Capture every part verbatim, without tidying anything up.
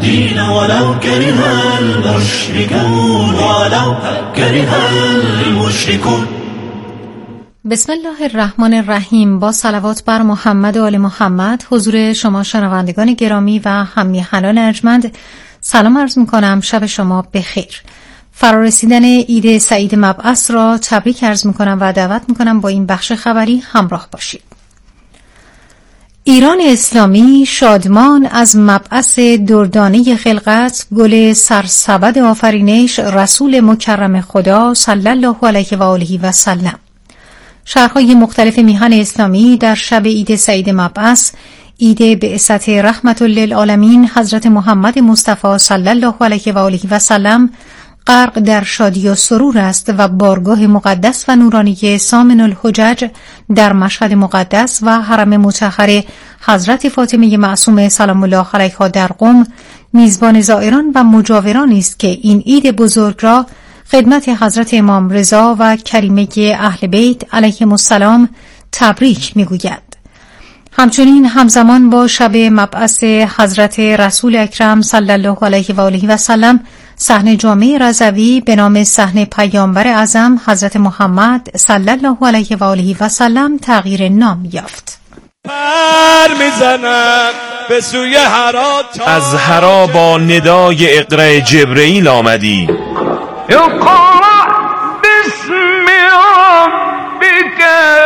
الدين ولو كره المشركون ولو كره المشركون. بسم الله الرحمن الرحیم. با صلوات بر محمد و آل محمد حضور شما شنوندگان گرامی و هم‌میهنان ارجمند سلام عرض می‌کنم. شب شما بخیر. فرارسیدن عید سعید مبعث را تبریک عرض می‌کنم و دعوت می‌کنم با این بخش خبری همراه باشید. ایران اسلامی شادمان از مبعث دردانه خلقت، گل سرسبد آفرینش رسول مکرم خدا صلی الله علیه و آله و سلم. شهرهای مختلف میهن اسلامی در شب عید سعید مبعث، عید بعثت رحمت للعالمین حضرت محمد مصطفی صلی الله علیه و آله و سلم غرق در شادی و سرور است و بارگاه مقدس و نورانی سامن الحجج در مشهد مقدس و حرم مطهر حضرت فاطمه معصومه سلام الله علیها در قم میزبان زائران و مجاوران است که این عید بزرگ را خدمت حضرت امام رضا و کریمه اهل بیت علیهم السلام تبریک میگوید. همچنین همزمان با شب مبعث حضرت رسول اکرم صلی الله علیه و آله و سلم صحن جامع رضوی به نام صحن پیامبر اعظم حضرت محمد صلی الله علیه و آله و سلم تغییر نام یافت. پر میزنم به سوی حرا، از حرا با ندای اقرأ جبرئیل آمدی. اقرأ باسم ربک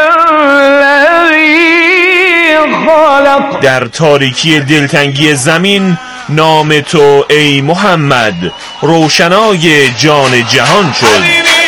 الذی خلق. در تاریکی دلتنگی زمین نام تو ای محمد روشنای جان جهان شد.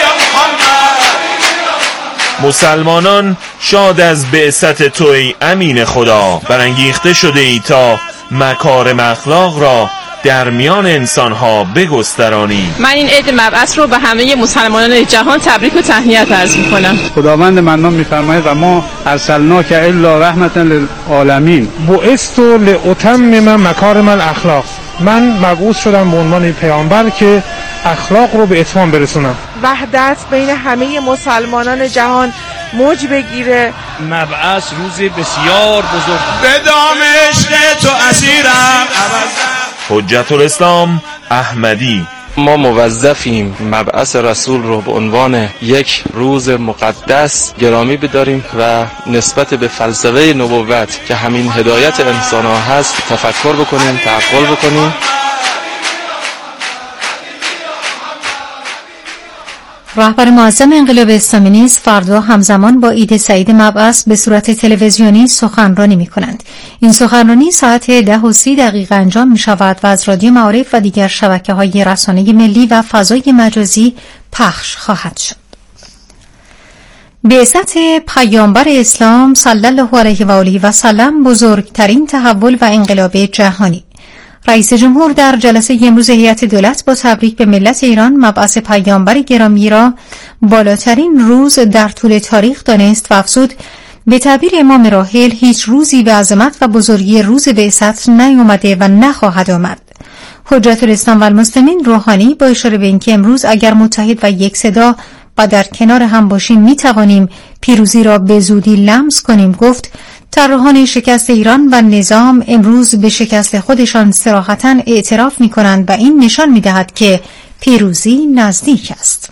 مسلمانان شاد از بعثت تو ای امین خدا، برانگیخته شده ای تا مکارم اخلاق را در میان انسانها بگسترانی. من این عید مبعث رو به همه مسلمانان جهان تبریک و تهنیت عرض می‌کنم. خداوند منان می‌فرماید و ما ارسلناک الا رحمتا للعالمین بعثت لاتمم مکارم الاخلاق. من مبعوث شدم به عنوان پیامبر که اخلاق رو به اتمام برسونم. وحدت بین همه مسلمانان جهان موج بگیره. مبعث روز بسیار بزرگ، به دام عشق تو اسیرم. حجت الاسلام احمدی. ما موظفیم مبعث رسول رو به عنوان یک روز مقدس گرامی بداریم و نسبت به فلسفه نبوت که همین هدایت انسان ها هست تفکر بکنیم، تعقل بکنیم. رهبر معظم انقلاب اسلامی نیز فردا همزمان با عید سعید مبعث به صورت تلویزیونی سخنرانی می‌کنند. این سخنرانی ساعت ده و سی دقیقه انجام می‌شود و از رادیو معارف و دیگر شبکه‌های رسانه ملی و فضای مجازی پخش خواهد شد. بعثت پیامبر اسلام صلی الله علیه و آله و سلم بزرگترین تحول و انقلاب جهانی. رئیس جمهور در جلسه امروز هیئت دولت با تبریک به ملت ایران مبعث پیامبر گرامی را بالاترین روز در طول تاریخ دانست و افزود به تعبیر امام راحل هیچ روزی به عظمت و بزرگی روز بعثت نیامده و نخواهد آمد. حجت الاسلام و المسلمین روحانی با اشاره به اینکه امروز اگر متحد و یک صدا و در کنار هم باشیم می توانیم پیروزی را به زودی لمس کنیم گفت طراحان شکست ایران و نظام امروز به شکست خودشان صراحتاً اعتراف می کنند و این نشان می دهد که پیروزی نزدیک است.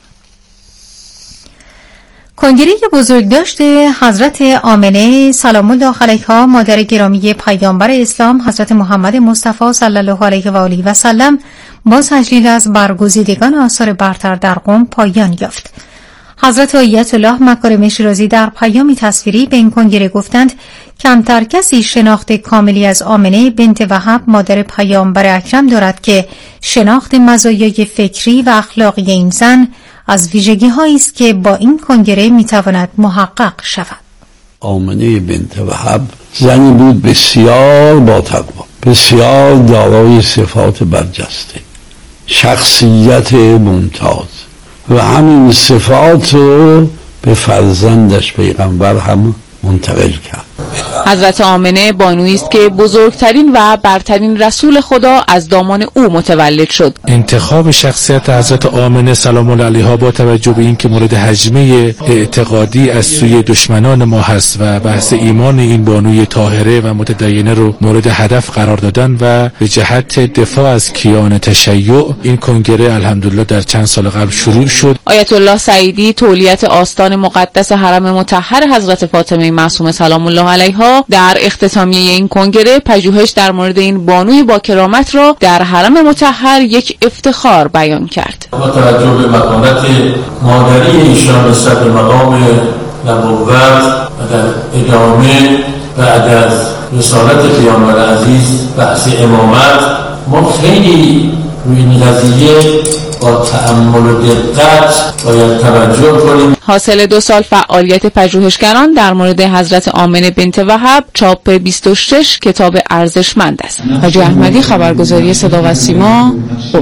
کنگره بزرگداشت حضرت آمنه سلام الله علیها مادر گرامی پیامبر اسلام حضرت محمد مصطفی صلی الله علیه و آله و سلم با تجلیل از برگزیدگان آثار برتر در قم پایان یافت. حضرت آیت الله مکارم شیرازی در پیامی تصویری به این کنگره گفتند کمتر کسی شناخت کاملی از آمنه بنت وهب مادر پیامبر اکرم دارد که شناخت مزایای فکری و اخلاقی این زن از ویژگی‌هایی است که با این کنگره میتواند محقق شود. آمنه بنت وهب زنی بود بسیار با تقوا، بسیار دارای صفات برجسته، شخصیت ممتاز و همین صفات رو به فرزندش پیغمبر هم منتقل کرد. حضرت آمنه بانویی است که بزرگترین و برترین رسول خدا از دامان او متولد شد. انتخاب شخصیت حضرت آمنه سلام الله علیها با توجه به اینکه مورد هجمه اعتقادی از سوی دشمنان ما هست و بحث ایمان این بانوی طاهره و متدینه رو مورد هدف قرار دادن و به جهت دفاع از کیان تشیع این کنگره الحمدلله در چند سال قبل شروع شد. آیت الله سعیدی تولیت آستان مقدس حرم مطهر حضرت فاطمه معصومه سلام الله علیها در اختتامیه این کنگره پژوهش در مورد این بانوی با کرامت را در حرم مطهر یک افتخار بیان کرد. با توجه به مکانت مادری ایشان نسبت به مقام نبوت و در ادامه بعد از رسالت پیامبر عزیز بحث امامت، ما خیلی روی این قضیه با تأمل و دقت باید توجه کنیم. حاصل دو سال فعالیت پژوهشگران در مورد حضرت آمنه بنت وهب چاپ بیست و شش کتاب ارزشمند است. حاجی احمدی، خبرگزاری صدا و سیما.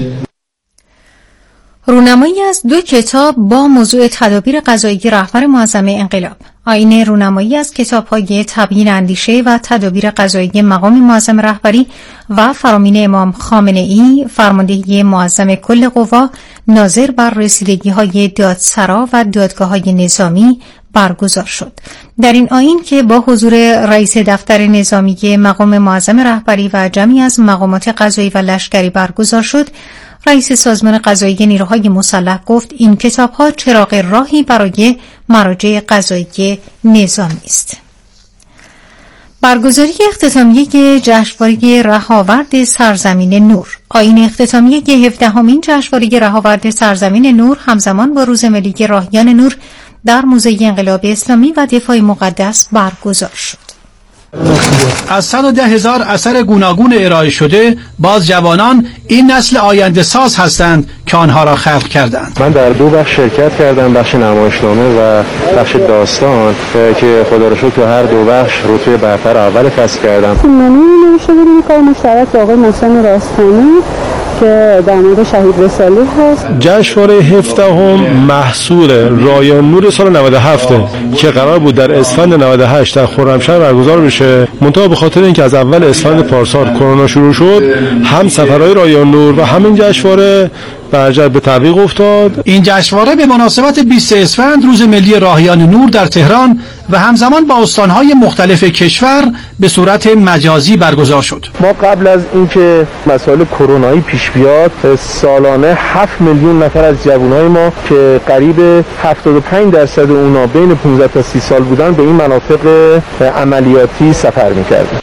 رونمایی از دو کتاب با موضوع تدابیر قضایی رهبر معظم انقلاب. آیین رونمایی از کتاب‌های تبیین اندیشه و تدابیر قضایی مقام معظم رهبری و فرامین امام خامنه‌ای، فرماندهی معظم کل قوا، ناظر بر رسیدگی‌های دادسرا و دادگاه‌های نظامی برگزار شد. در این آیین که با حضور رئیس دفتر نظامی مقام معظم رهبری و جمعی از مقامات قضایی و لشکری برگزار شد، رئیس سازمان قضایی نیروهای مسلح گفت این کتاب‌ها چراغ راهی برای مراجع قضایی نظامی است. برگزاری اختتامیه جشنواره رهاورد سرزمین نور. آیین اختتامیه هفدهمین جشنواره رهاورد سرزمین نور همزمان با روز ملی راهیان نور در موزه انقلاب اسلامی و دفاع مقدس برگزار شد. از صد و ده هزار اثر گوناگون ارائه شده، باز جوانان این نسل آینده ساز هستند که آنها را خلق کردند. من در دو بخش شرکت کردم، بخش نمایشنامه و بخش داستان که خدا رو شکر تو هر دو بخش رتبه برتر اول کسب کردم. منو نوشته بودیم کار مشترک با آقای محسن راستانی که در مورد شهید رسالی هست. جشنواره هفدهم محصول رایان نور سال نود و هفت که قرار بود در اسفند نود و هشت در خرمشهر برگزار بشه، منتها به خاطر اینکه از اول اسفند پارسال کرونا شروع شد، هم سفرهای رایان نور و همین جشنواره برجر به تعویق افتاد. این جشنواره به مناسبت بیست اسفند روز ملی راهیان نور در تهران و همزمان با استانهای مختلف کشور به صورت مجازی برگزار شد. ما قبل از اینکه مسائل کرونایی پیش بیاد، سالانه هفت میلیون نفر از جوانای ما که قریب هفتاد و پنج درصد اونا بین پانزده تا سی سال بودن به این مناطق عملیاتی سفر می‌کردن.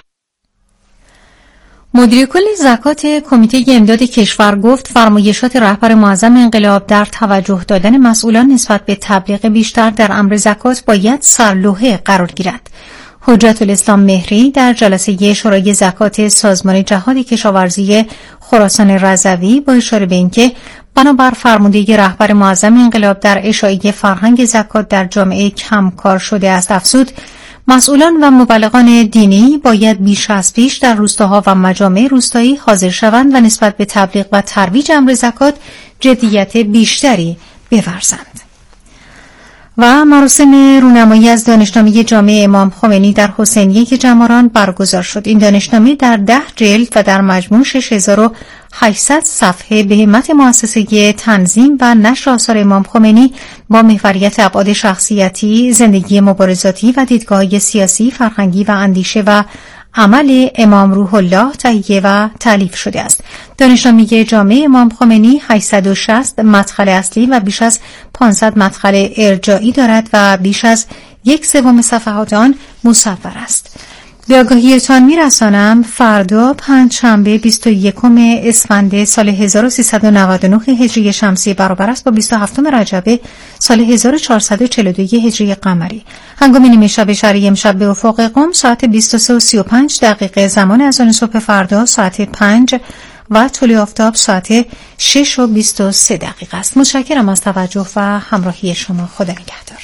مدیر کل زکات کمیته امداد کشور گفت فرمایشات رهبر معظم انقلاب در توجه دادن مسئولان نسبت به تبلیغ بیشتر در امر زکات باید سرلوحه قرار گیرد. حجت الاسلام مهری در جلسه شورای زکات سازمان جهاد کشاورزی خراسان رضوی با اشاره به اینکه بنابر فرمانده رهبر معظم انقلاب در اشاعه فرهنگ زکات در جامعه کم کار شده است افزود مسئولان و مبلغان دینی باید بیش از پیش در روستاها و مجامع روستایی حاضر شوند و نسبت به تبلیغ و ترویج امر زکات جدیت بیشتری بورزند. و مراسم رونمایی از دانشنامه جامع امام خمینی در حسینیه جماران برگزار شد. این دانشنامه در ده جلد و در مجموع شش هزار و هشتصد صفحه به همت مؤسسه تنظیم و نشر آثار امام خمینی با محوریت ابعاد شخصیتی، زندگی مبارزاتی و دیدگاه‌های سیاسی، فرهنگی و اندیشه و عمل امام روح الله تهیه و تالیف شده است. دانشنامه جامع امام خمینی هشتصد و شصت مدخل اصلی و بیش از پانصد مدخل ارجاعی دارد و بیش از یک سوم صفحات آن مصور است. به آگاهیتان می‌رسانم فردا پنجشنبه بیست و یکم اسفند سال هزار و سیصد و نود و نه هجری شمسی برابر است با بیست و هفتم رجب سال هزار و چهارصد و چهل و دو هجری قمری. هنگام نیمه شب شرعی امشب به افق قم ساعت بیست و سه و سی و پنج دقیقه، زمان اذان صبح فردا ساعت پنج و طلوع آفتاب ساعت شش و بیست و سه دقیقه است. متشکرم از توجه و همراهی شما. خدا نگهدار.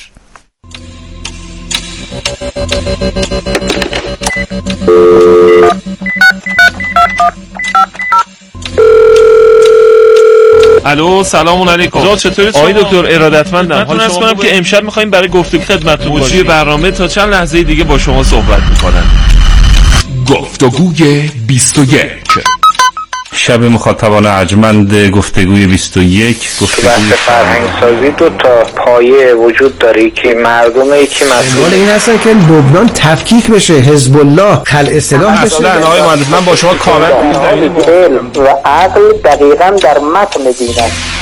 الو سلام علیکم. چطورید آقای دکتر؟ ارادتمندم. حال شما کنم که امشب می‌خوایم برای گفتگو خدمتتون باشیم. مجری برنامه تا چند لحظه دیگه با شما صحبت می‌کنن. گفتگوی بیست و یک. شب مخاطبان ارجمند گفتگوی بیست و یک. گفتگوی فرهنگ سازی دو تا پایه وجود داره که مردمه که مسئول این هستن که لبنان تفکیک بشه، حزب الله خلع سلاح بشه. اصلا آقای مهندس من با شما کامل علم و عقل دقیقاً در متن دین است.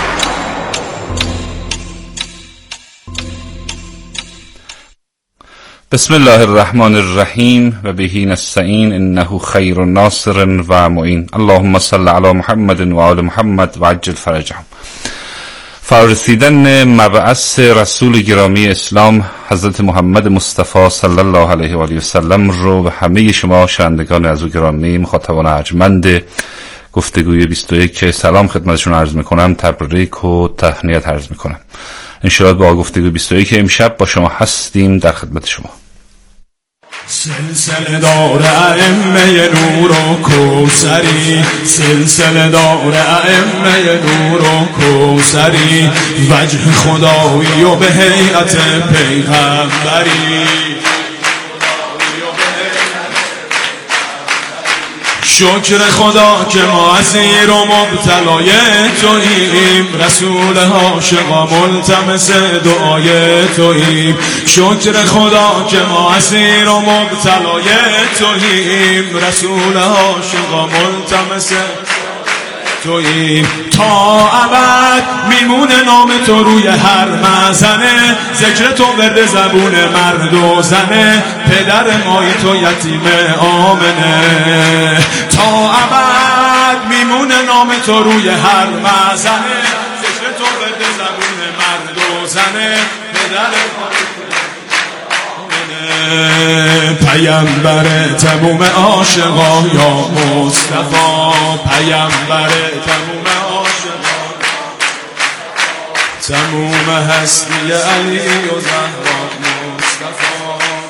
بسم الله الرحمن الرحیم و بهی نستعین انه خیر ناصر و معین. اللهم صل علی محمد و آل محمد و عجل فرجهم. فرارسیدن مبعث رسول گرامی اسلام حضرت محمد مصطفی صلی الله علیه و آله و سلم رو به همه شما شنوندگان از او گرامی مخاطبان ارجمند گفتگوی بیست و یک سلام خدمتشون عرض میکنم، تبریک و تهنیت عرض میکنم. انشاءالله با گفتگوی بیست و یک امشب با شما هستیم در خدمت شما. سلسله دار ائمه نور و کوثری، سلسله دار ائمه نور و کوثری، وجه خدایی و به هیئت پیغمبری. شکر خدا که ما اسیر و مبتلای توییم، رسول عاشقا ملتمس دعای توییم. شکر خدا که ما اسیر و مبتلای توییم، رسول عاشقا ملتمس توییم. تا ابد میمونه نام تو روی هر مزنه، ذکر تو ورد زبون مرد و زنه، پدر مای تو یتیم آمنه. تا ابد میمونه نام تو روی هر مزنه، ذکر تو ورد زبون مرد و زنه، پدر مای پیامبر تموم عاشقا یا مصطفی، پیامبر تموم عاشقا، تموم هستی علی و زهرا مصطفی.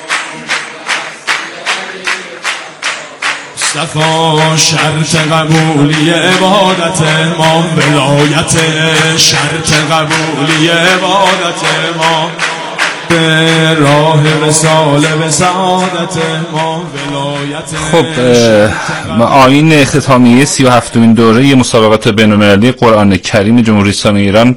مصطفی شرط قبولی عبادت ما ولایت، شرط قبولی عبادت ما به راه وصال به سعادت ما ولایت. خب آیین اختتامیه سی و هفتمین دوره مسابقات بین‌المللی قرآن کریم جمهوری اسلامی ایران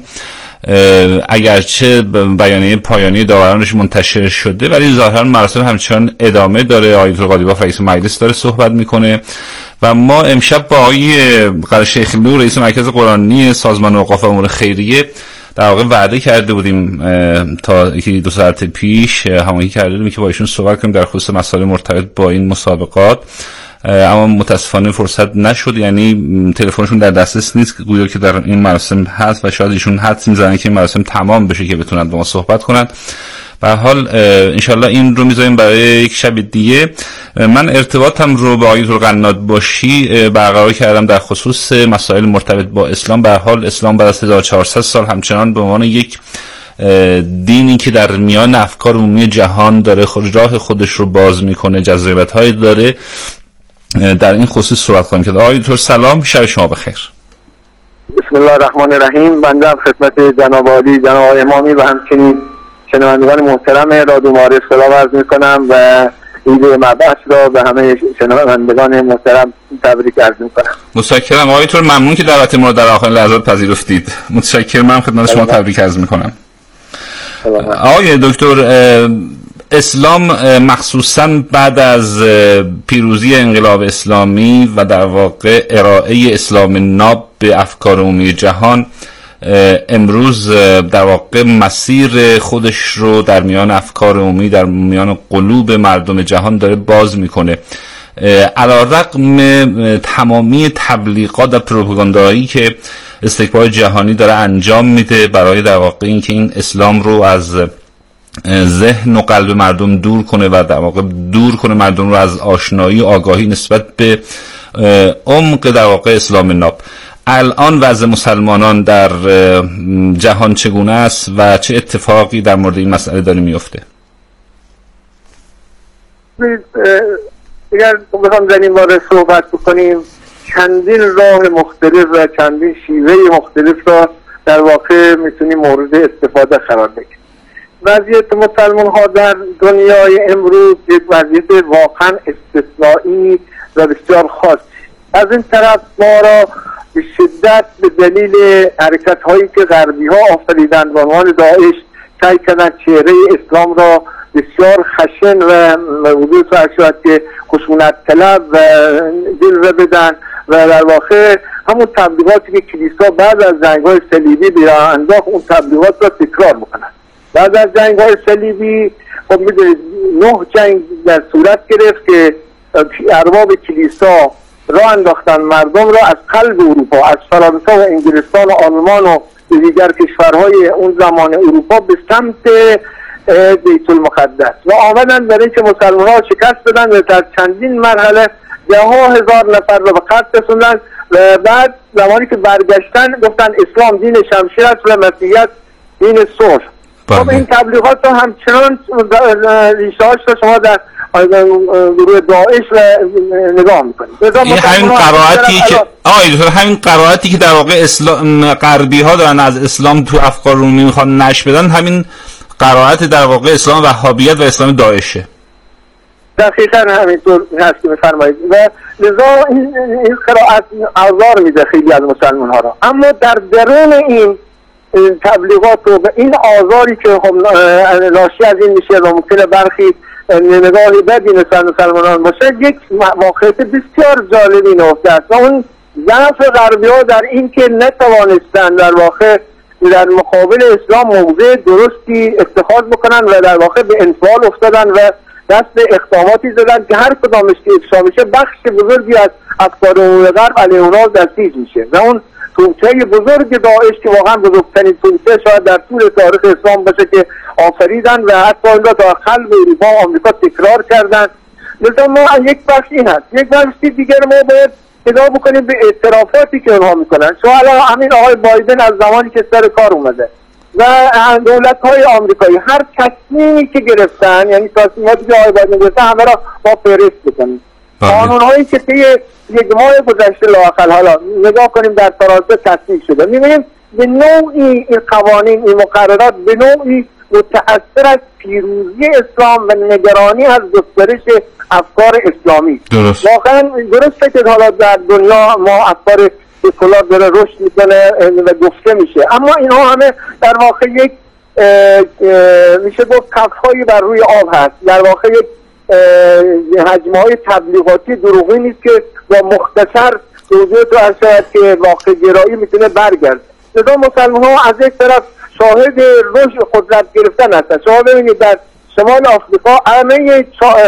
اگرچه بیانیه پایانی داورانش منتشر شده ولی ظاهرا مراسم همچنان ادامه داره. آیت القاضی رئیس مجلس داره صحبت میکنه و ما امشب با آقای قره شیخ نور رئیس مرکز قرآنی سازمان اوقاف و امور خیریه در واقع وعده کرده بودیم تا یکی دو ساعت پیش هماهنگی کرده بودیم که با ایشون صحبت کنیم در خصوص مسائل مرتبط با این مسابقات، اما متاسفانه فرصت نشد. یعنی تلفنشون در دسترس نیست، گویا که در این مراسم هست و شاید ایشون حدس میزنن که این مراسم تمام بشه که بتونن با ما صحبت کنن. به هر حال انشالله این رو میذاریم برای یک شب دیگه. من ارتباطم رو با آیت القنات باشی برقرار کردم در خصوص مسائل مرتبط با اسلام. به هر حال اسلام بعد از هزار و چهارصد سال همچنان به عنوان یک دینی که در میان افکار عمومی جهان داره خود راه خودش رو باز میکنه، جذابیت‌های داره، در این خصوص صحبت کنیم که آقای دکتر سلام، شب شما بخیر. بسم الله الرحمن الرحیم. بنده خدمت جناب عالی جناب آقای امامی و همچنین شنوندگان محترم رادیو معارف سلام عرض میکنم و عید مبعث را به همه شنوندگان محترم تبریک عرض میکنم. متشکرم آقای دکتر، ممنون که دعوت ما رو در آخرین لحظات پذیرفتید. متشکرم، من خدمت شما تبریک عرض میکنم. آقای دکتر، اسلام مخصوصا بعد از پیروزی انقلاب اسلامی و در واقع ارائه اسلام ناب به افکار عمومی جهان امروز در واقع مسیر خودش رو در میان افکار عمومی در میان قلوب مردم جهان داره باز میکنه. علیرغم تمامی تبلیغات و پروپاگاندایی که استکبار جهانی داره انجام میده برای در واقع اینکه این اسلام رو از ذهن و قلب مردم دور کنه و در واقع دور کنه مردم رو از آشنایی و آگاهی نسبت به عمق در واقع اسلام ناب. الان وضع مسلمانان در جهان چگونه است و چه اتفاقی در مورد این مسئله داره میفته؟ اگر بخوام در این باره صحبت بکنیم، چندین راه مختلف و چندین شیوه مختلف را در واقع میتونیم مورد استفاده قرار بدیم. وضعیت مسلمان ها در دنیای امروز یک وضعیت واقعا استثنایی و بسیار خاص. از این طرف ما را به شدت به دلیل حرکت هایی که غربی ها آفریدند به عنوان داعش سعی کردند چهره اسلام را بسیار خشن و موضوع فرض شد که خشونت طلب و جلوه بدن و در واقع همون تبلیغاتی که کلیسا بعد از جنگ‌های صلیبی به انداخت اون تبلیغات را تکرار میکنند. بعد از جنگ‌های صلیبی خب میدونید نه جنگ در صورت گرفت که ارباب کلیسا را انداختن مردم را از قلب اروپا، از فرانسه و انگلستان و آلمان و دیگر کشورهای اون زمان اروپا به سمت بیت المقدس و آمدن برای که مسلمان ها شکست بدن و در چندین مرحله ده ها هزار نفر را به قتل رسوندن و بعد زمانی که برگشتن گفتن اسلام دین شمشیر است و مسیحیت دین صلح. خب این تبلیغات رو همچنان ریشه‌هاش رو شما در گروه داعش نگاه میکنید. این همین قرائتی که آقای دکتر همین قرائتی که در واقع اسلام غربی ها دارن از اسلام تو افکار عمومی میخوان نشر بدن، همین قرائت در واقع اسلام وهابیت و اسلام داعشه. دقیقاً همینطور هست که میفرمایید و لذا این این قرائت آزار میده خیلی از مسلمان ها را. اما در درون این تبلیغات و این آزاری که ناشی از این میشه و ممکنه برخی نگاهی بدی نسبت مسلمانان باشه، یک واقعیت بسیار جالبی نهفته است و اون ضعف غربی ها در این که نتوانستن در واقع در مقابل اسلام موضع درستی اتخاذ بکنن و در واقع به انفعال افتادن و دست به اقداماتی زدن که هر کدامش که افشا میشه بخش بزرگی از افکار عمومی غرب علیه اونها دستگیر میشه و اون توطئه بزرگ داعش که واقعا بزرگترین توطئه شاید در طول تاریخ اسلام باشه که آفریدن و حتی این را تا قلب اروپا و آمریکا تکرار کردن. مثلا ما یک بخش این هست، یک بخشی دیگر ما باید نگاه بکنیم به اعترافاتی که اونها میکنن. شما الان همین آقای بایدن از زمانی که سر کار اومده و دولت‌های آمریکایی هر تصمیمی که گرفتن، یعنی تصمیماتی که آقای بایدن گرفتن همه را ما فهرست بکنیم. قانون‌هایی که طی یک ماه گذشته لااقل حالا نگاه کنیم در فرانسه تصویب شده، می‌بینیم به نوعی این قوانین، این مقررات به نوعی متأثر از پیروزی اسلام و نگرانی از گسترش افکار اسلامی. درست. واقعا درسته که حالا در دنیا ما افکار سکولار داره رشد میکنه و گفته میشه، اما اینها همه در واقع یک میشه گفت کف‌هایی بر روی آب هست، در واقع یک حجم‌های تبلیغاتی دروغی نیست که با مختصر توضیح تو از شاید که واقع گرایی میتونه برگرد. لذا مسلمان ها از یک طرف شاهد رشد قدرت گرفتن هستن. شما ببینید در شمال آفریقا همه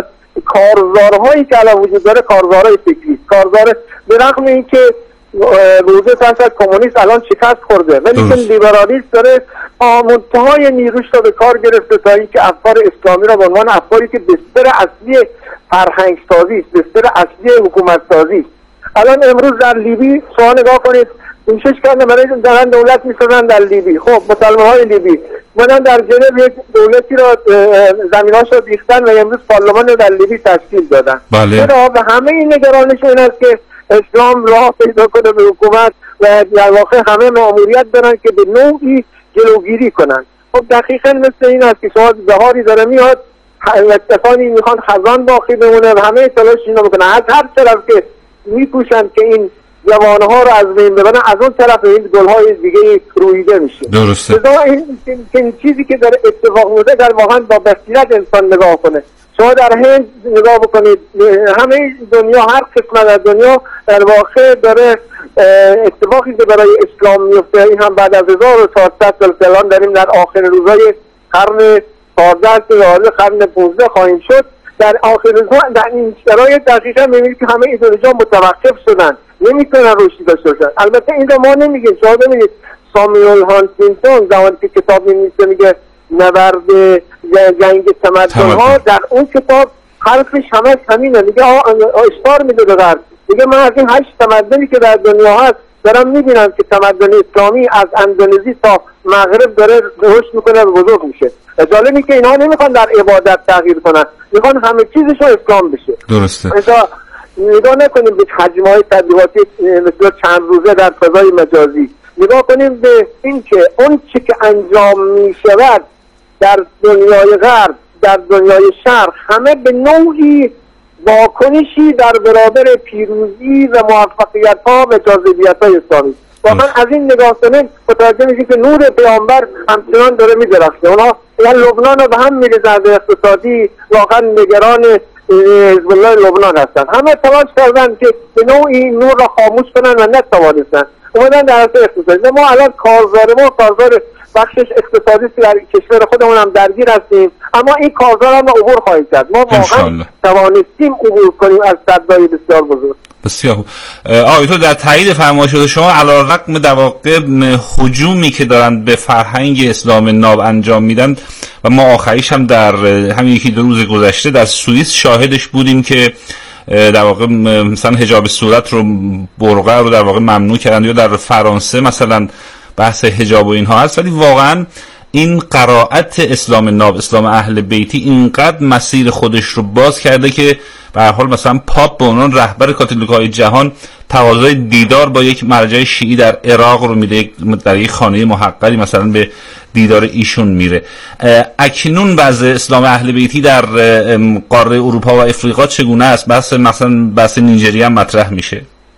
کارزارهایی که الان وجود داره کارزارهای فکری، کارزار به رغم اینکه روزه فرصت کمونیست الان شکست خورده ولی که لیبرالیسم داره منتهای نیروش رو به کار گرفته تا اینکه افکار اسلامی را به عنوان افکاری که بستر اصلی فرهنگ سازی است، بستر اصلی حکومت سازی است. الان امروز در لیبی شما نگاه کنید کوشش کردن برای دارن دولت میسازن در لیبی. خب مسلمان های لیبی مدن در جنب یک دولتی را زمیناش رو ریختن و امروز پارلمان رو در لیبی تشکیل دادن. بله. و همه این نگرانش این است که اسلام راه پیدا کنه به حکومت و در واقع همه مأموریت دارن که به نوعی جلوگیری کنن. خب دقیقاً مثل این است که شما بهاری داره میاد اتفاقی میخوان خزان باقی بمونه و همه تلاش اینا میکنن از هر طرف که میپوشن که این جوانها رو از بین ببرن، از اون طرف این گلهای دیگه رویده میشه. درسته. لذا این, این چیزی که داره اتفاق میفته در واقعا با بصیرت انسان نگاه کنه. شما در هند نگاه بکنید، همه دنیا هر قسمت از دنیا در واقع داره اتفاقی که برای اسلام میفته. این هم بعد از هزار و چهارصد سال الان داریم در آخر روزهای قرن چهاردهم که حالا قرن پانزده خواهیم شد. در آخر روزها در این شرایط دقیقاً می‌بینید که همه ایدئولوژی‌ها متوقف شدن، نمیتونن رشد داشته باشن. البته این رو ما نمیگیم. شما ببینید ساموئل هانتینگتون زمانی که کتاب می‌نویسه میگه نبرد جنگ تمدن‌ها، در اون کتاب حرفش همه همینه، میگه اشتار میده به غرب، میگه من از این هشت تمدنی که در دنیا هست دارم میبینم که تمدن اسلامی از اندونزی تا مغرب داره رشد میکنه و بزرگ میشه. جالبی که اینها نمیخوان در عبادت تغییر کنن، میخوان همه چیزشو اسلام بشه. درسته. مثلا نگاه نکنیم به حجم‌های تبلیغاتی مثل چند روزه در فضای مجازی، نگاه کنیم به این که اون چی که انجام می شود در دنیای غرب، در دنیای شرق، همه به نوعی واکنشی در برابر پیروزی و موفقیت ها و جاذبیت های اسلامی. واقعا از این نگاه کنیم متوجه میشیم که نور پیامبر همچنان داره میدرخشه. اونا یعنی لبنان رو به هم میریزن به اقتصادی، واقعا نگران حزب الله لبنان هستن. همه تلاش کردن که به نوعی نور را خاموش کنن و نتوانستن. اومدن در عرصه اقتصادی. ما الان کارزار ما کارزار بخشش اقتصادی در کشور خودمون هم درگیر هستیم، اما این کارزار هم عبور خواهیم کرد. ما واقعا توانستیم عبور کنیم از سدهای بسیار بزرگ. بسیار خوب. آقای تو در تایید فرمایشات شما علیرغم در واقع هجومی که دارن به فرهنگ اسلام ناب انجام میدن و ما آخریش هم در همین یکی دو روز گذشته در سوئیس شاهدش بودیم که در واقع مثلا حجاب صورت رو، برقع رو در واقع ممنوع کردن، یا در فرانسه مثلا بحث حجاب و اینها هست، ولی واقعا این قرائت اسلام ناب، اسلام اهل بیتی اینقدر مسیر خودش رو باز کرده که به هر حال مثلا پاپ به عنوان رهبر کاتولیک‌های جهان تقاضای دیدار با یک مرجع شیعی در عراق رو میده، در یک خانه محقری مثلا به دیدار ایشون میره. اکنون وضع اسلام اهل بیتی در قاره اروپا و افریقا چگونه است؟ بحث مثلا بحث نیجریه هم مطرح میشه.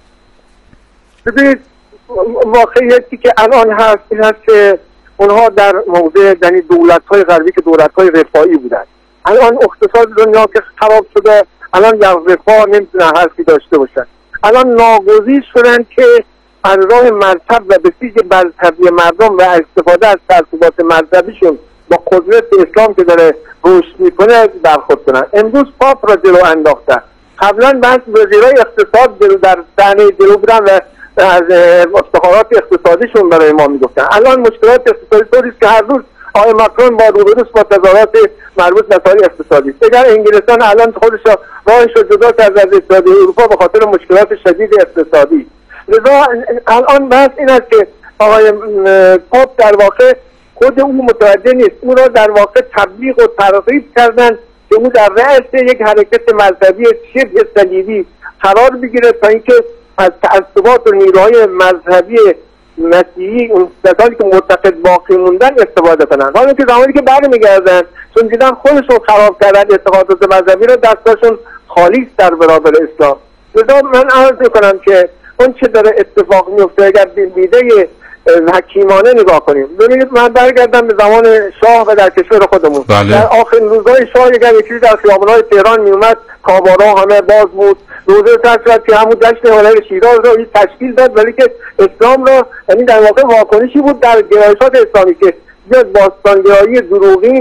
ببینید واقعیتی که الان هست این هست که اونها در موضع یعنی دولت‌های غربی که دولت‌های رفاهی بودن، الان اقتصاد دنیا که خراب شده، الان در رفاه نمیتونن حرفی داشته باشن، الان ناگزیر شدن که از راه مذهب و بسیج برتری مردم و استفاده از ترتیبات مذهبیشون با قدرت اسلام که داره رشد میکنه برخورد کنن. امروز پاپ را جلو انداختن. قبلا بعض وزیرای اقتصاد جلو در صحنه جلو بودن و از افتخارات اقتصادیشون برای ما میگفتن. الان مشکلات اقتصادی طوری است که هر روز آقای ماکرون با روبروست با تظاهرات مربوط به مسائل اقتصادی است. اگر انگلستان الان خودش راهش رو جدا کرد از اتحادیه اروپا به خاطر مشکلات شدید اقتصادی. لذا الان بحث این است که آقای پاپ در واقع خود او متوجه نیست، او را در واقع تبلیغ و ترغیب کردن که او در رأس یک حرکت مذهبی شبه صلیبی قرار بگیره تا اینکه از تعصبات و نیروهای مذهبی مسیحی اون کسانی که معتقد باقی موندن استفاده کنن. حالا که زمانی که برمیگردن چون دیدن خودشون خراب کردن اعتقادات مذهبی رو، دستاشون خالی است در برابر اسلام. لذا من عرض میکنم که اون چه داره اتفاق میفته اگر بیده حکیمانه نگاه کنیم. ببینید من برگردم به زمان شاه و در کشور خودمون. بله. در آخرین روزهای شاه اگر یکی در خیابان‌های تهران میومد کابارا همه باز بود، روزه تشکیل که همون جشن هنر شیراز رو تشکیل داد، ولی که اسلام را یعنی در واقع واکنشی بود در گرایشات اسلامی که بیاد باستانگرایی دروغین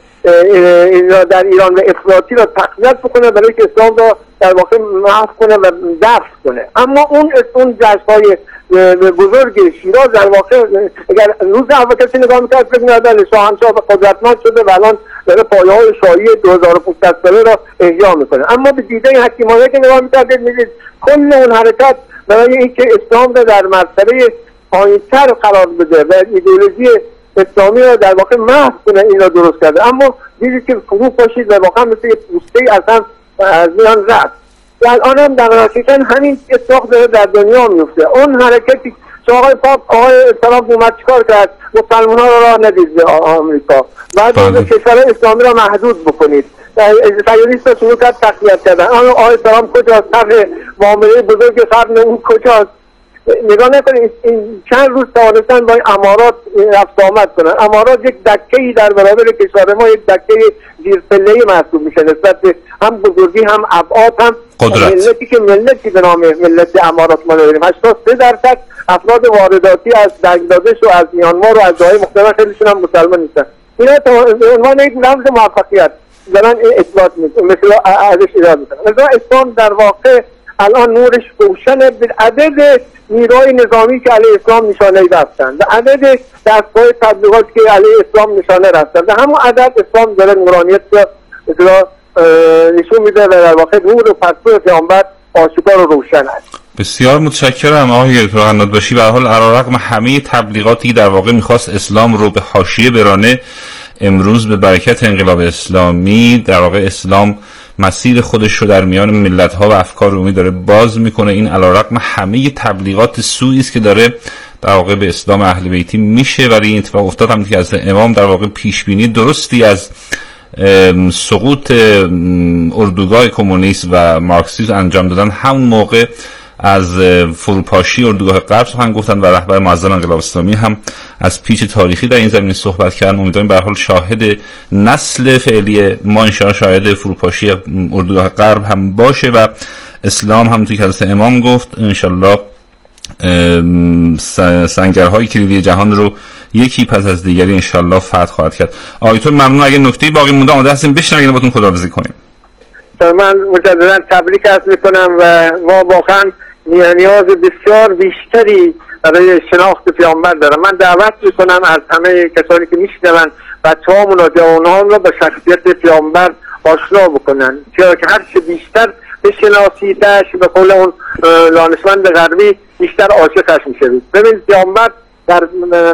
در ایران و افراطی را تقویت بکنه برای که اسلام را در واقع محو کنه و دفع کنه. اما اون اون جشن‌های بزرگ شیراز در واقع اگر روز اول کسی نگاه می‌کرد فکر می‌کرد شاهنشاه قدرتمند شده و الان داره پایه‌های شاهی دو هزار و پانصد ساله را احیا می‌کنه. اما به دیده حکیمانه که نگاه می‌کردید می‌دید کل اون حرکت برای اینکه اسلام را در مرتبه پایین‌تر قرار بده و ایدئولوژی اسلامی را در واقع محو کنه این را درست کرده. اما دیدید که فرو پاشید و واقعا مثل یک پوسته‌ای اصلا از میان رفت. الان هم در حقیقت همین اتفاق داره در دنیا میفته. اون حرکتی که آقای پاپ آقای اسلام اومد چیکار کرد؟ مسلمان ها را راه ندید به آمریکا، بعد از کشور اسلامی را محدود بکنید. سیونیست ها شروع کرد تقویت کردن. آقای اسلام کجاست؟ طرح معامله بزرگ قرن اون کجاست؟ نگاه نکنید این چند روز توانستن با این امارات رفت آمد کنن. امارات یک دکه‌ای در برابر کشور ما، یک دکه زیرپله‌ای محسوب میشه نسبت به هم بزرگی هم ابعاد هم قدرت. ملتی که ملتی به نام ملت امارات ما داریم، هشتاد و سه درصد افراد وارداتی از بنگلادش و از میانمار و از جاهای مختلف خیلیشون هم مسلمان نیستن. اینا به عنوان یک رمز موفقیت دارن اثبات میکنن، مثلا ازش ایراد میکنن. لذا اسلام در واقع الان نورش روشنه به عدد نیروهای نظامی که علیه اسلام نشانه رفتن و عدد دستگاه تبلیغات که علیه اسلام نشانه رفتن و همون عدد اسلام داره نورانیت رو نشون میده و در واقع نور و پرتو پیامبر آشکار و روشن است. بسیار متشکرم آقای دکتر قنات‌باشی. به هر حال علیرغم همه تبلیغاتی در واقع میخواست اسلام رو به حاشیه برانه، امروز به برکت انقلاب اسلامی در واقع اسلام مسیر خودش رو در میان ملت‌ها و افکار عمومی داره باز میکنه. این علیرغم همه تبلیغات سوئی است که داره در واقع به اسلام اهل بیتی میشه، ولی این اتفاق افتاد هم که از امام در واقع پیش بینی درستی از سقوط اردوگاه کمونیست و مارکسیسم انجام دادن. همون موقع از فروپاشی اردوگاه غرب سخن گفتن و رهبر معظم انقلاب اسلامی هم از پیچ تاریخی در این زمینه صحبت کردن. امیدواریم به هر حال شاهد نسل فعلی ما ان شاء الله شاهد فروپاشی اردوگاه غرب هم باشه و اسلام هم توی حضرت امام گفت ان شاء الله سنگرهای کلیدی جهان رو یکی پس از دیگری ان شاء الله فتح خواهد کرد. آیتون ممنون. اگه نکته‌ای باقی مونده آماده هستیم بشنویم باتون خداحافظی کنیم. من مجددا تبریک عرض میکنم و ما واقعا نیاز بسیار بیشتری برای شناخت پیامبر دارم. من دعوت میکنم از همه کسانی که میشنون بچه‌هامون و جوانان رو با شخصیت پیامبر آشنا بکنن، چرا که هر چه بیشتر بشناسیدش به قول اون دانشمند غربی بیشتر عاشقش میشوید. ببینید پیامبر در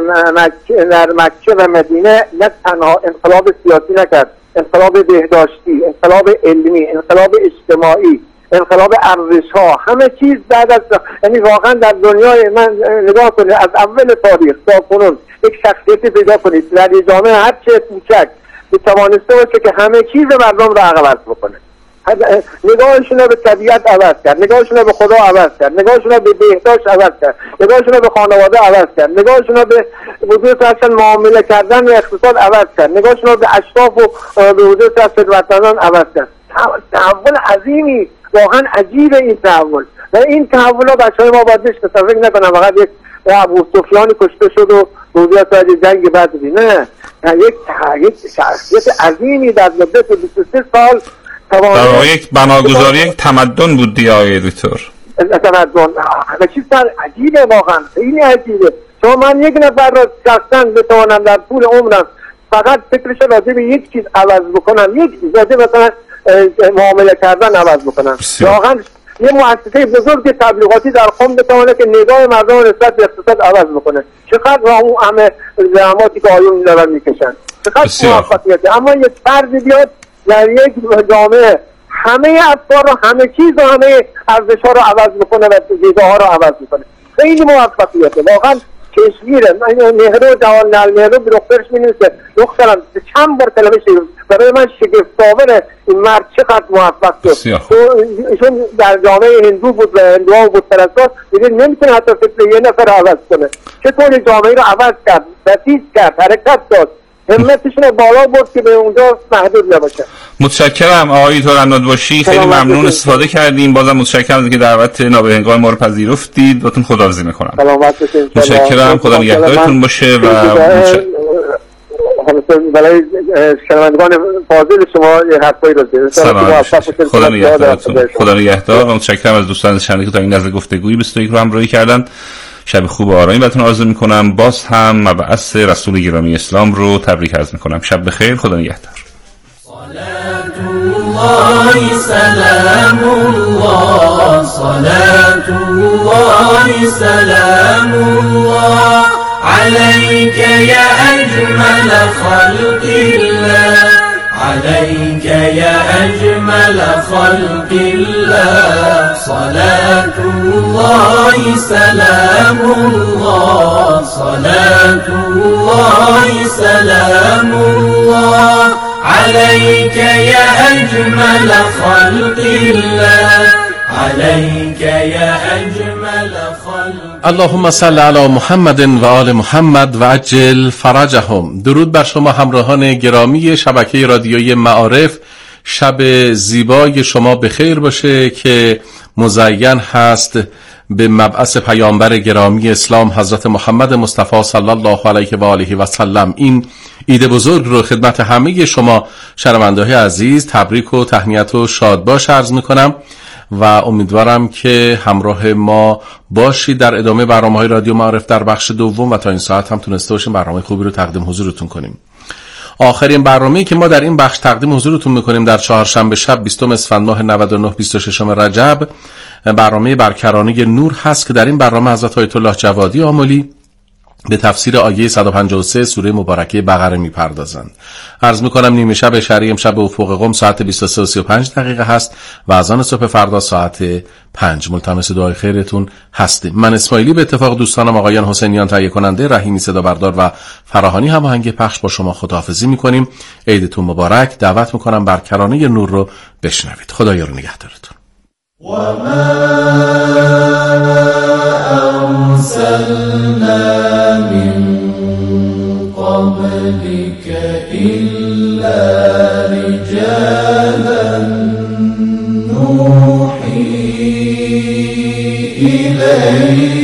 مکه در مکه و مدینه نه تنها انقلاب سیاسی نکرد، انقلاب بهداشتی، انقلاب علمی، انقلاب اجتماعی، انقلاب ارزش‌ها، همه چیز بعد از یعنی واقعا در دنیای من نگاه کنید از اول تاریخ تا کنون یک شخصیتی پیدا کنید در جامعه هر چه کوچک توانسته باشه که همه چیز مردم رو عوض بکنه. نگاهشون رو به طبیعت عوض کرد، نگاهشون رو به خدا عوض کرد، نگاهشون رو به بهداشت عوض کرد، نگاهشون رو به خانواده عوض کرد، نگاهشون رو به وجود اصلا معامله کردن و اقتصاد عوض کرد، نگاهشون رو به اشراف و به وجود ثروتمندان عوض کرد. تحول عظیمی، واقعا عجیب این تحول و این تحول ها بچهای ما باید بشناسن. فکر نکنم فقط یک ابو سفیانی کشته شد و روزی از جنگ بدری، نه، یک یک شخصیت عظیمی در مدت بیست و سه سال در واقع یک بناگذاری یک تمدن بود دیگه آقای دکتر. تمدن و چیز عجیبه، واقعا خیلی عجیبه. چون من یک نفر را شخصا بتوانم در طول عمرم فقط فکرش راجع به یک چیز عوض بکنم، یک چیز راجع مثلا معامله کردن عوض بکنم، واقعا یه مؤسسه بزرگ تبلیغاتی در قم بتونه که نگاه مردم نسبت به اقتصاد عوض بکنه. چقدر اون همه زحماتی که آیون دارن میکشن، چقدر موفقیته. اما یک فرد بیاد در یک جامعه همه افکار رو، همه چیز رو، همه ارزش‌ها رو عوض میکنه و دیده‌ها رو عوض میکنه، خیلی موفقیته. واقعا چشمگیره. نهرو جوان نل نهرو به دخترش می‌نویسه دخترم چند بار کلمه شد، برای من شگفت‌آوره این مرد چقدر موفق شد. ایشون در جامعه هندو بود و هندوها بود پرستار، دیگه نمیتونه حتی فکر یه نفر عوض کنه. چطور جامعه رو عوض کرد، بسیج کرد، حرکت داد، همتشون رو بالا برد که به اونجا محدود نباشه. متشکرم آقای تورنداد باشی، خیلی ممنون استفاده کردیم. بازم متشکرم که دعوت نابهنگام ما رو پذیرفتید. باتون خداحافظی میکنم. سلامت باشید. متشکرم، خدا نگهدارتون باشه و برای شنوندگان فاضل شما یه حرفایی رو بزنید. خدا نگهدارتون. خدا نگهدار و متشکرم از دوستان شنونده که تا این لحظه گفتگویی بیست و یک رو همراهی کردن. شب خوب و آرامی براتون آرزو میکنم. باز هم مبعث رسول گرامی اسلام رو تبریک عرض میکنم. شب بخیر، خدا نگهدار. صلاة الله سلام الله، صلاة الله سلام الله عليك يا أجمل خلق الله، عليك يا أجمل خلق الله. صلاة الله سلام الله، صلاة الله سلام الله عليك يا أجمل خلق الله، عليك يا أجمل خلق. اللهم صل علی محمد و آل محمد و عجل فرجهم. درود بر شما همراهان گرامی شبکه رادیویی معارف. شب زیبای شما بخیر باشه که مزین هست به مبعث پیامبر گرامی اسلام حضرت محمد مصطفی صلی الله علیه و آله و سلم. این عید بزرگ رو خدمت همه شما شنونده‌های عزیز تبریک و تهنیت و شادباش عرض میکنم و امیدوارم که همراه ما باشید در ادامه برنامه‌های رادیو معارف در بخش دوم و تا این ساعت هم تونسته باشیم برنامه خوبی رو تقدیم حضورتون کنیم. آخرین برنامه‌ای که ما در این بخش تقدیم حضورتون میکنیم در چهارشنبه شب بیستم اسفند ماه نود و نه بیست و ششم رجب برنامه برکرانه نور هست که در این برنامه حضرت آیت الله جوادی آملی به تفسیر آیه صد و پنجاه و سه سوره مبارکه بقره میپردازند. عرض میکنم نیمه شب شهری امشب به افق قم ساعت بیست و سه و سی و پنج دقیقه هست و اذان صبح فردا ساعت پنج. ملتمس دعای خیرتون هستیم. من اسماعیلی به اتفاق دوستانم آقایان حسینیان تهیه کننده، رحیمی صدا بردار و فراهانی هماهنگ پخش با شما خداحافظی میکنیم. عیدتون مبارک. دعوت میکنم بر کرانه نور رو بشنوید. خدایا رو نگهدارتون. وما أرسلنا من قبلك إلا رجالا نوحي إليهم